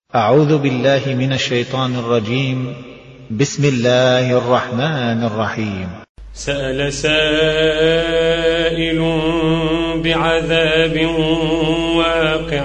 أعوذ بالله من الشيطان الرجيم. بسم الله الرحمن الرحيم. سأل سائل بعذاب واقع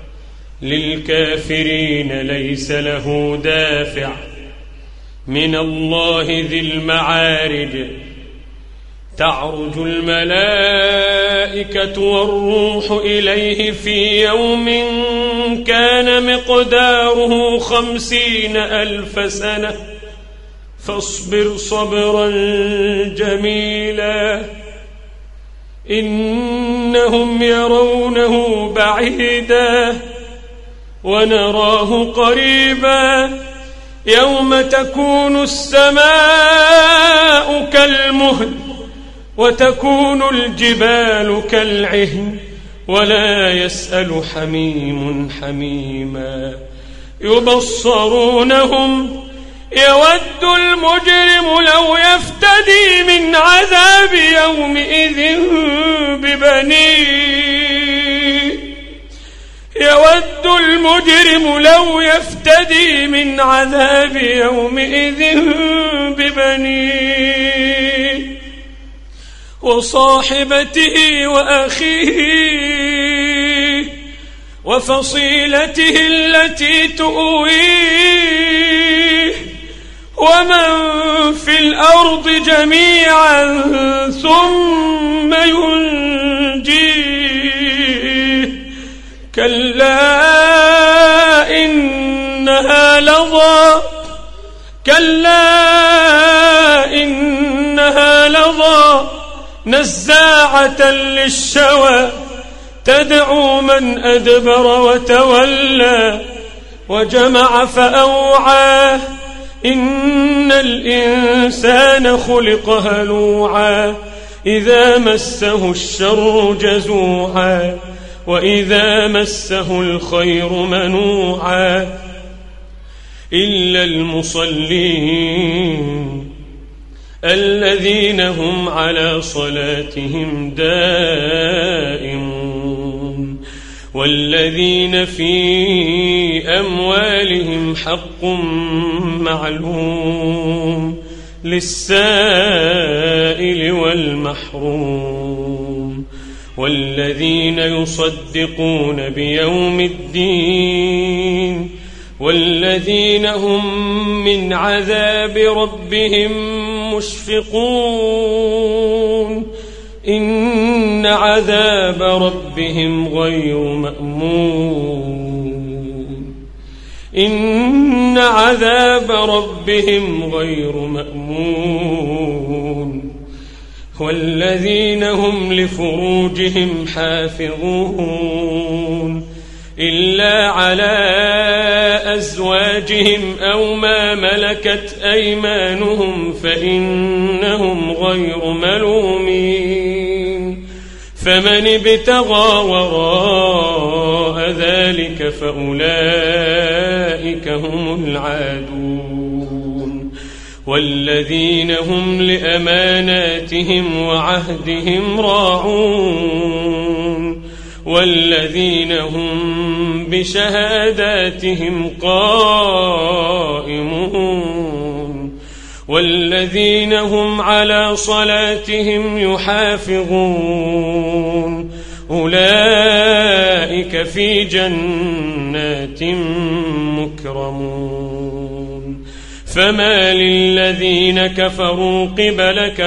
للكافرين ليس له دافع من الله ذي المعارج تعرج الملائكة والروح إليه في يوم كان مقداره 50,000 سنة فاصبر صبرا جميلا إنهم يرونه بعيدا ونراه قريبا يوم تكون السماء كالمهل وتكون الجبال كالعهن ولا يسأل حميم حميما يبصرونهم يود المجرم لو يفتدي من عذاب يومئذ ببنيه يود المجرم لو يفتدي من عذاب يومئذ ببنيه وصاحبته وأخيه وفصيلته التي تؤويه ومن في الأرض جميعا ثم ينجيه كلا إنها لظى نزاعة للشوى تدعو من أدبر وتولى وجمع فأوعى إن الإنسان خلق هلوعا إذا مسه الشر جزوعا وإذا مسه الخير منوعا إلا المصلين الذين هم على صلاتهم دائمون والذين في أموالهم حق معلوم للسائل والمحروم والذين يصدقون بيوم الدين والذين هم من عذاب ربهم مشفقون إن عذاب ربهم غير مأمون والذين هم لفروجهم حافظون إلا على أزواجهم أو ما ملكت أيمانهم فإنهم غير ملومين فمن ابتغى وراء ذلك فأولئك هم العادون والذين هم لأماناتهم وعهدهم راعون والذين هم بشهاداتهم قائمون والذين هم على صلاتهم يحافظون أولئك في جنات مكرمون فما للذين كفروا قبلك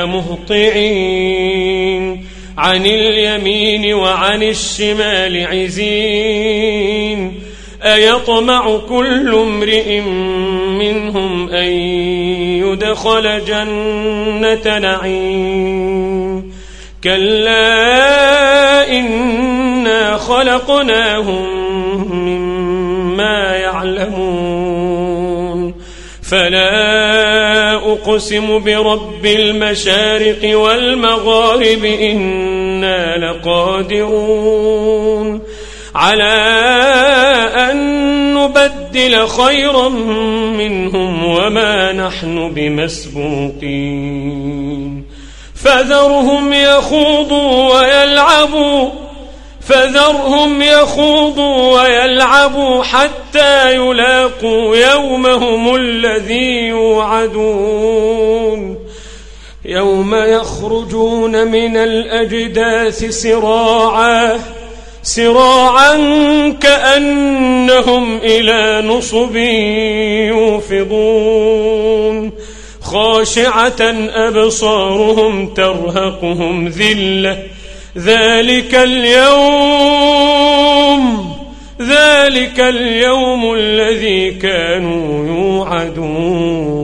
مهطعين عن اليمين وعن الشمال عزين أيطمع كل امرئ منهم أن يدخل جنة نعيم كلا إنا خلقناهم مما يعلمون فلا أقسم برب المشارق والمغارب إنا لقادرون على أن نبدل خيرا منهم وما نحن بمسبوقين فذرهم يخوضوا ويلعبوا فذرهم يخوضوا ويلعبوا حتى يلاقوا يومهم الذي يوعدون يوم يخرجون من الأجداث سراعا كأنهم إلى نصب يوفضون خاشعة أبصارهم ترهقهم ذلة ذلك اليوم الذي كانوا يوعدون.